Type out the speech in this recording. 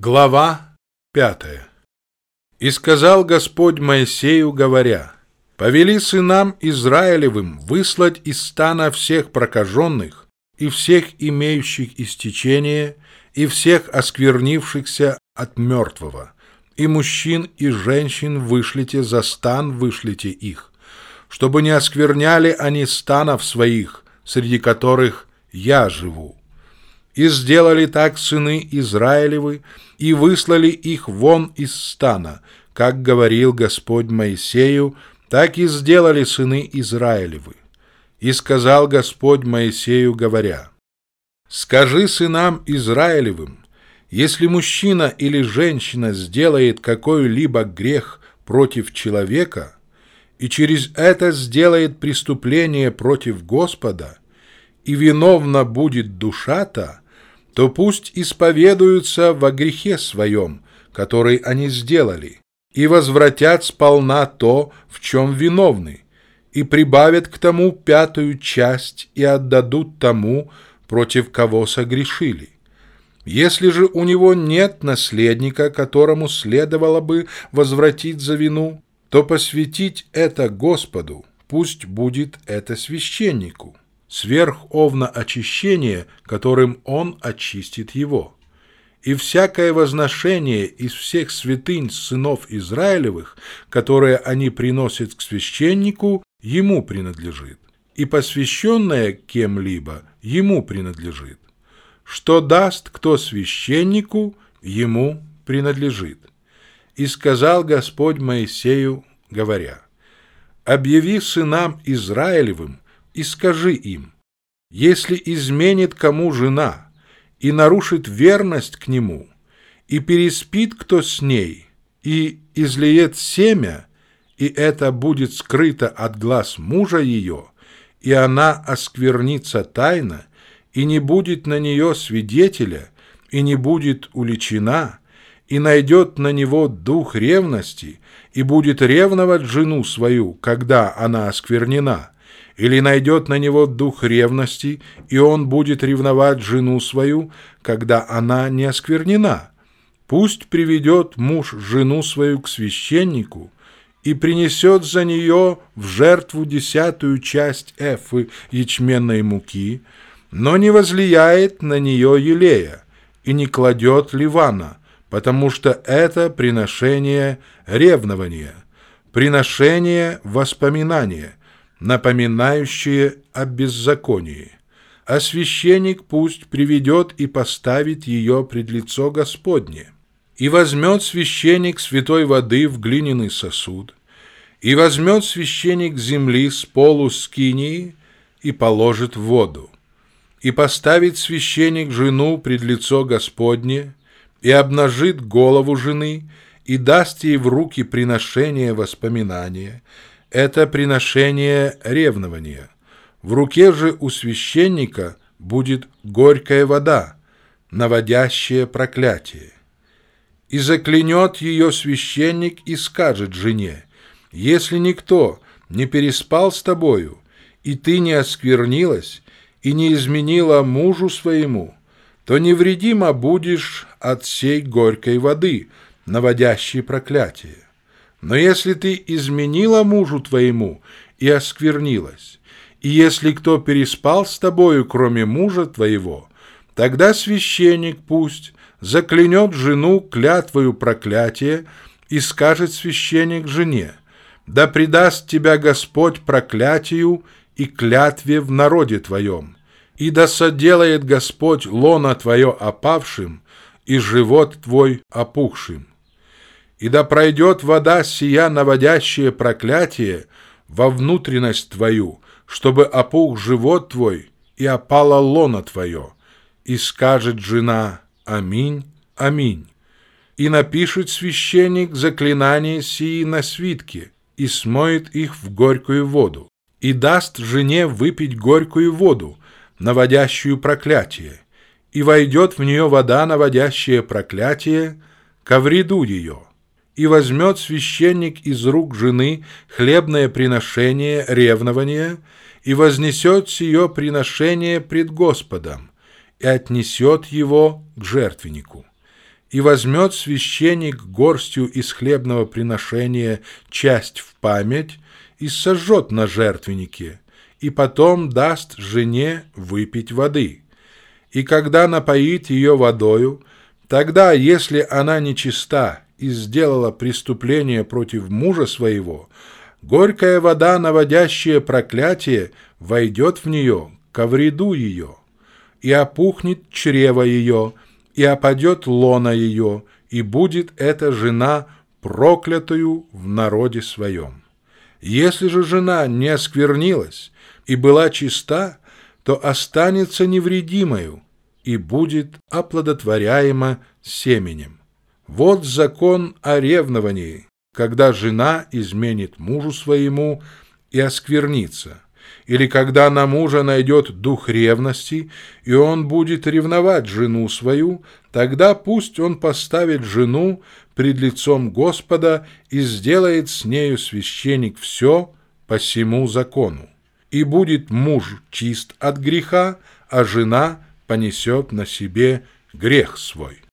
Глава 5. «И сказал Господь Моисею, говоря: повели сынам Израилевым выслать из стана всех прокаженных и всех имеющих истечение, и всех осквернившихся от мертвого, и мужчин, и женщин вышлите за стан, вышлите их, чтобы не оскверняли они станов своих, среди которых я живу. И сделали так сыны Израилевы, и выслали их вон из стана, как говорил Господь Моисею, так и сделали сыны Израилевы. И сказал Господь Моисею, говоря: скажи сынам Израилевым: если мужчина или женщина сделает какой-либо грех против человека, и через это сделает преступление против Господа, и виновна будет душа-то, то пусть исповедуются во грехе своем, который они сделали, и возвратят сполна то, в чем виновны, и прибавят к тому 5-ю часть и отдадут тому, против кого согрешили. Если же у него нет наследника, которому следовало бы возвратить за вину, то посвятить это Господу, пусть будет это священнику, сверх овна очищения, которым он очистит его. И всякое возношение из всех святынь сынов Израилевых, которые они приносят к священнику, ему принадлежит, и посвященное кем-либо ему принадлежит. Что даст кто священнику, ему принадлежит. И сказал Господь Моисею, говоря: объяви сынам Израилевым и скажи им: если изменит кому жена и нарушит верность к нему, и переспит кто с ней, и излиет семя, и это будет скрыто от глаз мужа ее, и она осквернится тайно, и не будет на нее свидетеля, и не будет уличена, и найдет на него дух ревности, и будет ревновать жену свою, когда она осквернена, или найдет на него дух ревности, и он будет ревновать жену свою, когда она не осквернена, пусть приведет муж жену свою к священнику и принесет за нее в жертву 10-ю часть эфы ячменной муки, но не возлияет на нее елея и не кладет ливана, потому что это приношение ревнования, приношение воспоминания, напоминающее о беззаконии. А священник пусть приведет и поставит ее пред лицо Господне. И возьмет священник святой воды в глиняный сосуд, и возьмет священник земли с полу скинии и положит в воду. И поставит священник жену пред лицо Господне, и обнажит голову жены, и даст ей в руки приношение воспоминания. Это приношение ревнования. В руке же у священника будет горькая вода, наводящая проклятие. И заклянет ее священник и скажет жене: если никто не переспал с тобою, и ты не осквернилась, и не изменила мужу своему, то невредима будешь от сей горькой воды, наводящей проклятие. Но если ты изменила мужу твоему и осквернилась, и если кто переспал с тобою, кроме мужа твоего, тогда священник пусть заклянет жену клятвою проклятия, и скажет священник жене: да предаст тебя Господь проклятию и клятве в народе твоем, и да соделает Господь лоно твое опавшим и живот твой опухшим. И да пройдет вода сия, наводящая проклятие, во внутренность твою, чтобы опух живот твой и опало лоно твое. И скажет жена: аминь, аминь. И напишет священник заклинания сии на свитке, и смоет их в горькую воду, и даст жене выпить горькую воду, наводящую проклятие, и войдет в нее вода, наводящая проклятие, ко вреду ее. И возьмет священник из рук жены хлебное приношение ревнования, и вознесет сие приношение пред Господом, и отнесет его к жертвеннику. И возьмет священник горстью из хлебного приношения часть в память и сожжет на жертвеннике, и потом даст жене выпить воды. И когда напоит ее водою, тогда, если она нечиста и сделала преступление против мужа своего, горькая вода, наводящая проклятие, войдет в нее ко вреду ее, и опухнет чрево ее, и опадет лона ее, и будет эта жена проклятою в народе своем. Если же жена не осквернилась и была чиста, то останется невредимою и будет оплодотворяема семенем. Вот закон о ревновании, когда жена изменит мужу своему и осквернится, или когда на мужа найдет дух ревности, и он будет ревновать жену свою, тогда пусть он поставит жену пред лицом Господа и сделает с нею священник все по сему закону. И будет муж чист от греха, а жена понесет на себе грех свой.